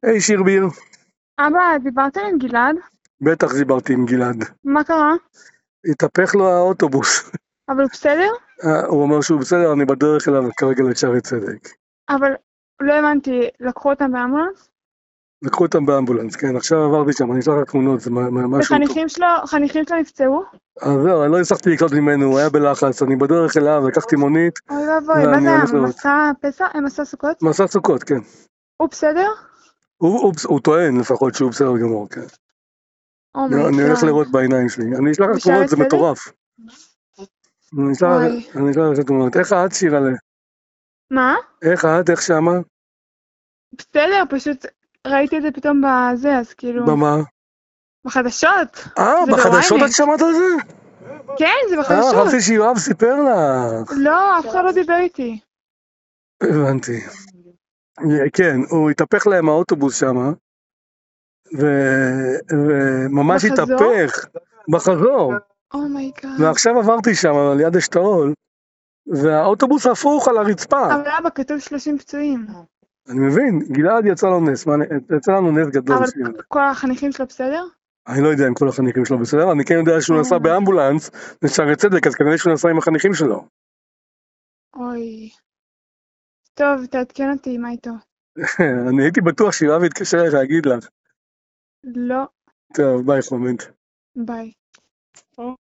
היי שירביר, אבא, דיברת עם גלעד? בטח דיברתי עם גלעד. מה קרה? התהפך לו האוטובוס. אבל הוא בסדר? הוא אומר שהוא בסדר, אני בדרך אליו כרגע לשערי צדק. אבל לא הבנתי, לקחו אותם באמבולנס? לקחו אותם באמבולנס, כן, עכשיו עברתי שם, אני אשלח לך תמונות, זה משהו טוב. חניכים שלו נפצעו? אז זהו, אני לא הצלחתי לקלוט ממנו, הוא היה בלחץ, אני בדרך אליו, לקחתי מונית, אוי ואבוי, מה ואני זה הולך לראות. מסע פסח? מסע סוכות? מסע סוכות, כן. הוא בסדר? הוא טוען לפחות שהוא בסדר גמור, כן. אני הולך אומייגאד. לראות בעיניים שלי, אני אשלח לך בשערי תמונות, זה צדק? מטורף. אני אשלח לך תמונות. איך את, שירלה? מה? איך את, איך שמה? בסדר, פשוט ראיתי את זה פתאום בזה, אז כאילו... במה? בחדשות. זה בחדשות ב-ynet. את שמעת על זה? כן, זה בחדשות. חשבתי שיואב סיפר לך. לא, אף אחד לא דיבר איתי. הבנתי. כן, הוא התהפך להם האוטובוס שם, וממש בחזור? התהפך בחזור. אומייגאד. ועכשיו עברתי שם על יד אשתאול, והאוטובוס הפוך על הרצפה. אבל אבא, כתוב 30 פצועים. אני מבין, גלעד יצא לו נס, יצא לנו נס גדול. אבל כל החניכים שלו בסדר? אני לא יודע אם כל החניכים שלו בסדר, אני כן יודע שהוא נסע באמבולנס לשערי צדק, אז כנראה שהוא נסע עם החניכים שלו. אוי. טוב, תעדכן אותי מה איתו. אני הייתי בטוח שיואב יתקשר אליך להגיד לך. לא. טוב, ביי חומד. ביי.